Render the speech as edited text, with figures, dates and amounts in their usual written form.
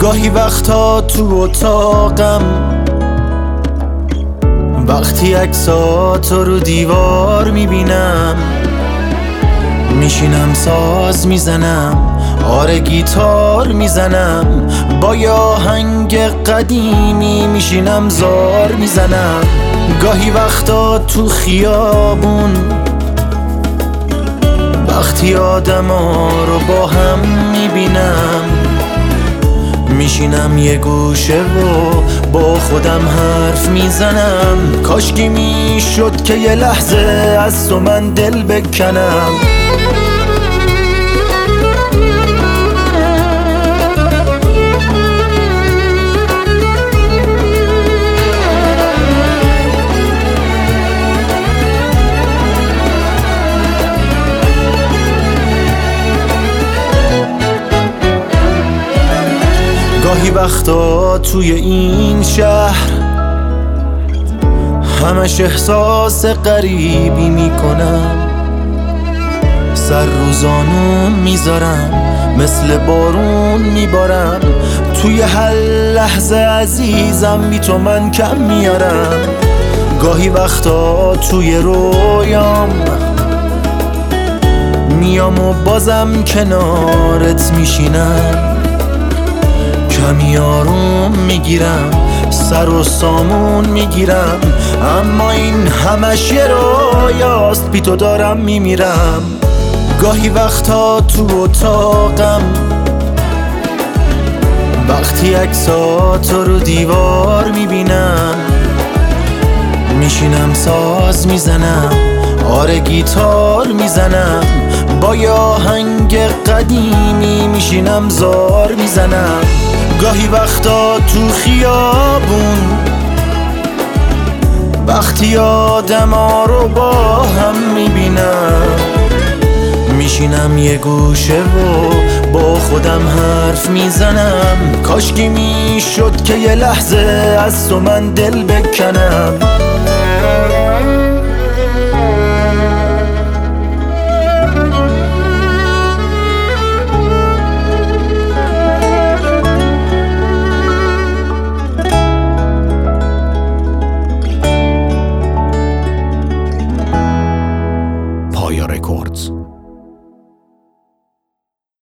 گاهی وقتا تو اتاقم وقتی عکساتو رو دیوار میبینم، میشینم ساز میزنم، آره گیتار میزنم، با یه آهنگ قدیمی میشینم زار میزنم. گاهی وقتا تو خیابون وقتی آدما رو با هم میبینم، میشینم یه گوشه و با خودم حرف میزنم. کاشکی میشد که یه لحظه از تو من دل بکنم. گاهی وقتا توی این شهر همش احساس غریبی میکنم، سر رو زانون میذارم، مثل بارون میبارم، توی هر لحظه عزیزم بی تو من کم میارم. گاهی وقتا توی رویام میام و بازم کنارت میشینم، کمی آروم میگیرم، سر و سامون میگیرم، اما این همش یه رویاست، بی تو دارم میمیرم. گاهی وقتا تو اتاقم وقتی عکساتو رو دیوار میبینم، میشینم ساز میزنم، آره گیتار میزنم، با یه آهنگ قدیمی میشینم زار میزنم. گاهی وقتا تو خیابون وقتی آدما رو با هم میبینم، میشینم یه گوشه و با خودم حرف میزنم. کاشکی میشد که یه لحظه از تو من دل بکنم. پایا رکوردز